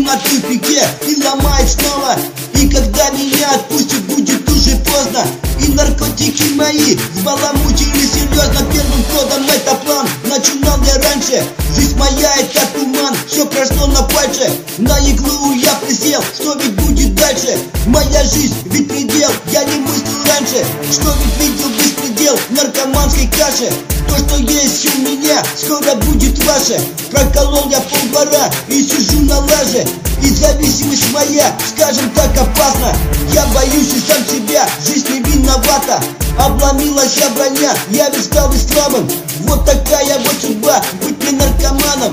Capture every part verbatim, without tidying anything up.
на тупике и ломает снова. И когда меня отпустят, будет уже поздно. И наркотики мои взбаламутили серьезно. Первым ходом это план, начинал я раньше. Жизнь моя это туман, все прошло на пальце. На иглу я присел, что ведь будет дальше? Моя жизнь ведь предел, я не мыслил раньше. Что ведь видел беспредел в наркоманской каше. То, что есть у меня, скоро будет ваше. Проколол я полдвора и сижу на лаже. И зависимость моя, скажем так, опасна. Я боюсь и сам себя, жизнь не виновата. Обломилась я броня, я ведь стал и слабым. Вот такая вот судьба, быть не наркоманом.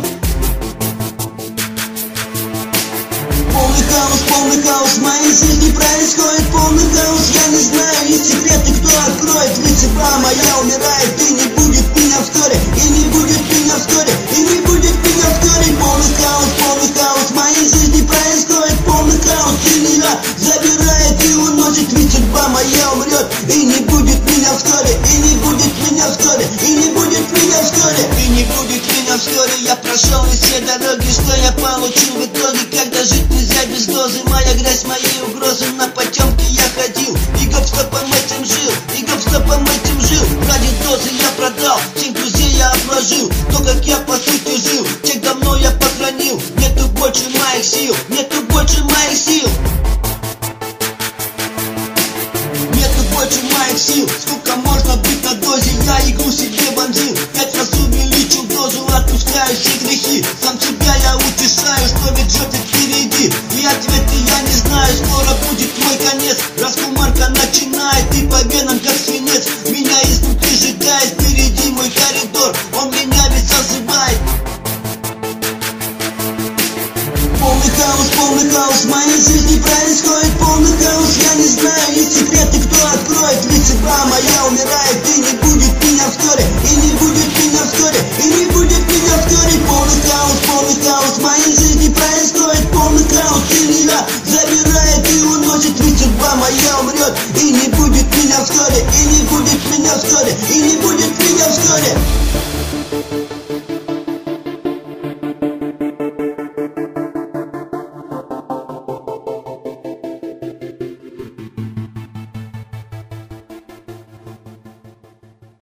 Полный хаос, полный хаос, в моей жизни происходит полный хаос. Я не знаю, есть секреты, кто откроет. Ведь судьба моя умирает, и не будет меня вскоре. И не будет меня вскоре, и не будет меня вскоре. Полный хаос, полный хаос, в моей жизни происходит полный хаос. И меня забирает и уносит, ведь судьба моя умрет. И не будет меня вскоре, и не будет меня вскоре, и не будет меня вскоре, и не будет меня вскоре. Я прошел все дороги, что я получил в итоге, когда жить нельзя без дозы. Моя грязь, мои угрозы, на потемке я ходил. И гоп-стопом этим жил, и гоп-стопом этим жил. Ради дозы я продал, всех друзей я обложил. То, как я по сути жил, тех давно я похоронил. Нету больше моих сил, нету больше моих сил. Нету больше моих сил, сколько можно быть на дозе. Я иглу себе вонзил, пять раз увеличил дозу. Отпускаю все грехи, сам себя я утешаю, что ведь ждет впереди. И ответы я не знаю, скоро будет мой конец. Раскумарка начинает и по венам как свинец. Меня изнутри сжигает, впереди мой коридор, он меня ведь созывает. Полный хаос, полный хаос, в моей жизни происходит полный хаос. Я не знаю, есть секреты, кто откроет. Ведь судьба моя умирает, и не будет меня вскоре, и не будет меня вскоре, и не будет меня вскоре. Полный хаос, полный хаос, в моей жизни происходит полный хаос. И меня забирает и уносит, ведь судьба моя умрет. И не будет меня вскоре, и не будет меня вскоре, и не будет меня